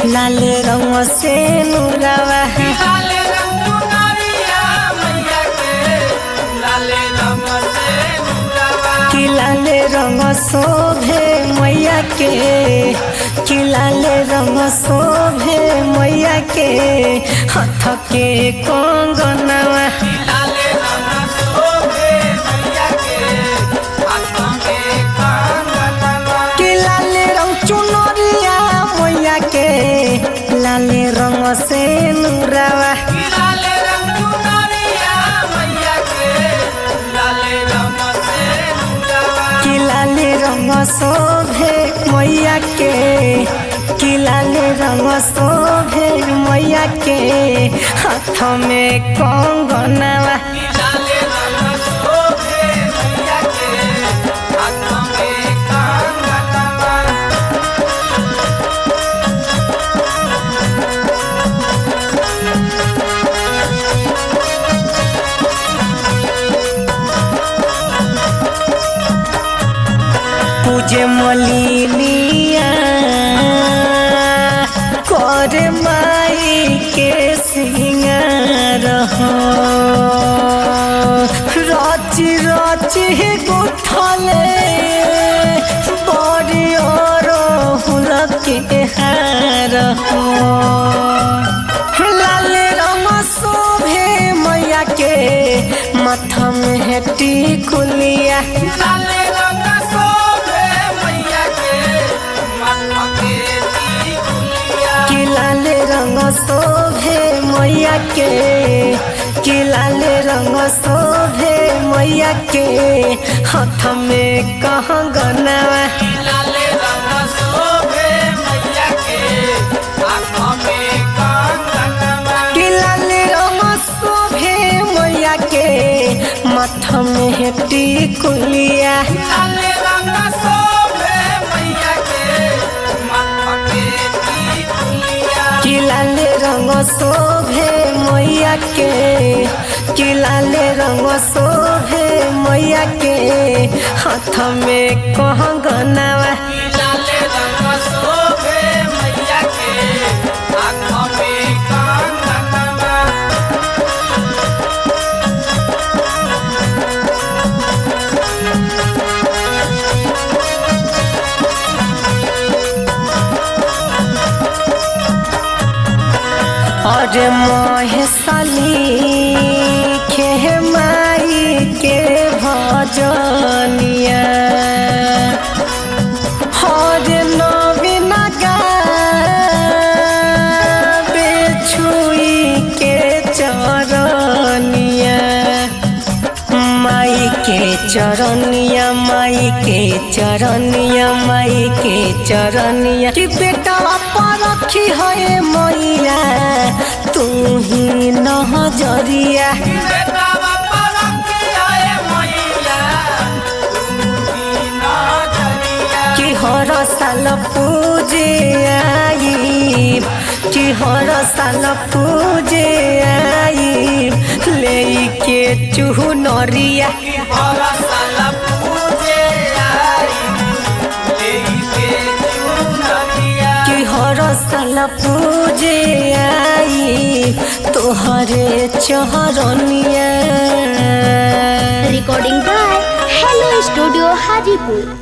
लाल रंग से नुरावा कि लाल रंग शोभे मैया के कि लाल रंग शोभे मैया के हाथ के कंगनवा कि लाल रंग चुनरिया मैया के लाल रंग से नुरावा कि लाल रंग शोभे मैया के कि लाल रंग शोभे मैया के हाथ में कंगनवा पूजे मलिनिया कर माई के सिंगार रची रची गुठले बड़ी और के हार लाल रंग शोभे मैया के माथा में हेटी कुलिया कि लाल रंग शोभे मैया के कि लाल रंग शोभे मैया के हाथ में कंगनवा कि लाल रंग शोभे मैया के माथा में हेटी कुलिया कि लाल रंग शोभे मैया के कि लाल रंग शोभे मैया के हाथ में कंगनवा और महेशाली खे माई के भजनिया और नवीन गावे छुई के चरनिया माई के चरनिया माई के चरनिया माई के चरनिया कि बेटा पर रखी है मैया तू ही नजरिया कि हर साल पूजे आई कि हर साल पूजे आई लेके चुनरिया कि हर साल पूजे आई तोहरे चरनिया Recording by Hello Studio Hajipur.